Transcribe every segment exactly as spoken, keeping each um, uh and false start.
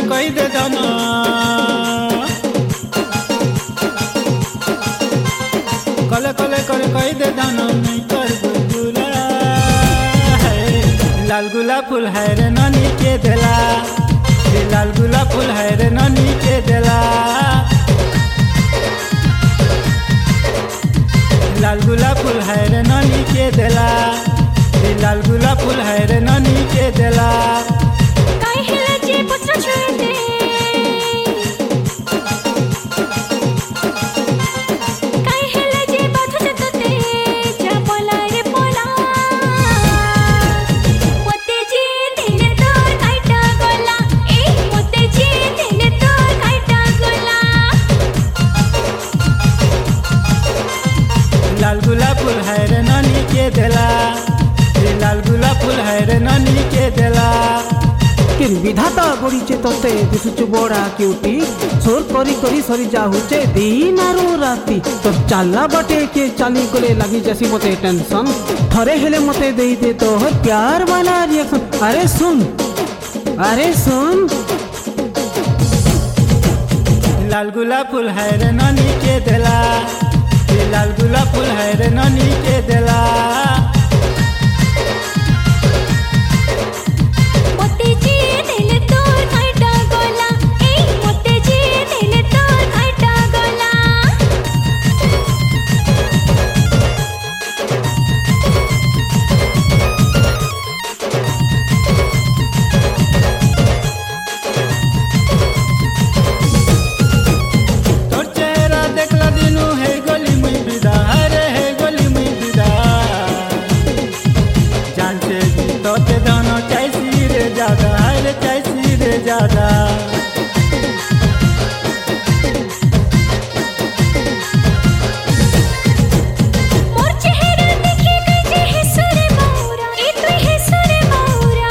कही दे दाना कले कले करे कही दे दाना नहीं कर गुलगुला है लाल गुला फूल है रे नानी के देला लाल गुला फूल है रे नानी के देला लाल गुला फूल है रे नानी के देला लाल गुला फूल है रे नानी के देला काय हेला जे पत्र छुते काय हेला जे बाधा जतते जा बोला रे बोला मोते जी दिले तो काटा गोला ए मोते जी दिले तो काटा गोला लाल गुला फूल है रे नानी के देला लाल गुला फूल है रे नानी के देला किन विधाता गड़ीचे तोते दिशुचु बड़ा क्यूटी सोर करी करी सरी जाहुचे दिन आरो राती तो चाला बाटे के चाली गले लगी जैसी मते टेंशन थरे हेले मते दे दे तो प्यार वाला रिएक्शन अरे सुन अरे सुन लाल गुला फूल है रे नानी के देला लाल गुला फूल है रे नानी के देला मोते जी दिले तो काटा गोला ए मोते जी दिले तो काटा गोला तोर चेहरा देखला दिनु है गली में विदा रे है गली में विदा जान से भी तोते दोनों चाइसी रे ज्यादा रे चाइसी रे ज्यादा मोर चेहरा देखे गई जे है सुरे मौरा ए तू है सुरे मौरा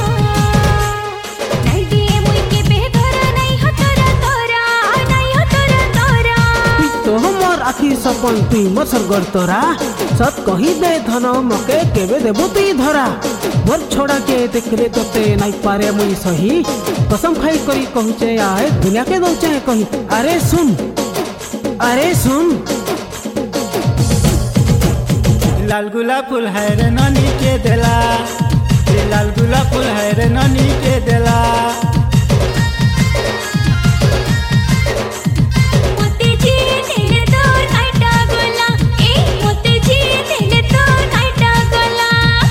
नहीं दिए मुई के बेघरा नहीं हो तोरा तोरा नहीं हो तोरा तोरा तो हमर आखी सपन तुई मोर सरगर तोरा सत कही दे धन मके केबे देबो तुई धरा मोर छोड़ा के देखले तोते नहीं पारे मुई सही कसम खाई करी कहूचे आए दुनिया के दौचे कही अरे सुन अरे सुन लाल गुला फूल है रे नानी के देला लाल गुला फूल है रे नानी के देला मोते जी दिले तो काटा गोला ए मोते जी दिले तो काटा गोला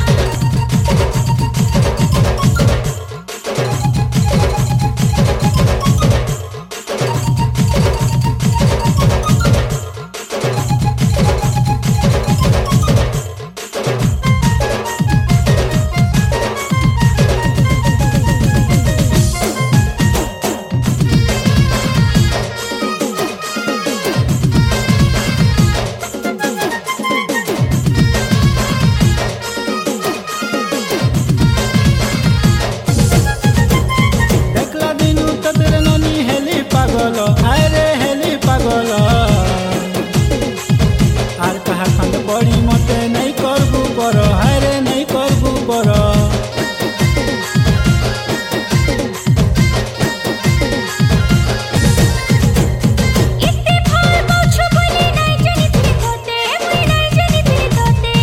देखला दिनु तोते नानी हेली पागल अरे हेली पागल आर कहा खंड बड़ी मते नहीं करबू पर अरे नहीं करबू पर इत्ते फल पाछो बोली नहीं जानी थी तोते मुई नहीं जानी थी तोते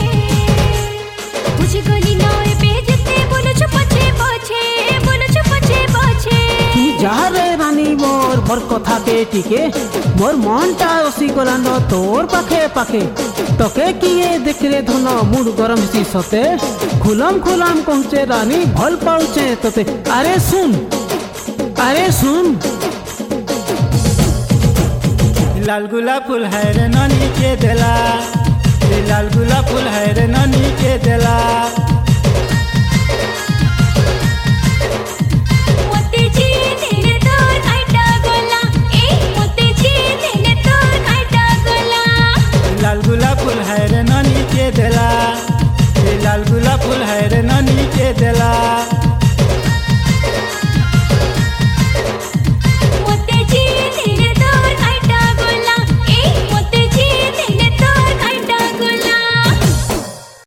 मुझे गली नय बेजते बोलो छो पछे पछे बोलो छो पछे पछे तुई जा रे रानी मोर मोर कथा के टिके मोर मनटा रसी गलान तोर पाखे पाखे तके किए देख रे धन मुड गरम सी सते खुलम खुलम कहचे रानी भल पाउचे तोते अरे सुन अरे सुन लाल गुला फूल है रे नानी के देला लाल गुला फूल है रे नानी के देला मोते जी दिले तो काटा गोला ए मोते जी दिले तो काटा गोला लाल गुला फूल है रे नानी के देला लाल गुला फूल है रे नानी के देला।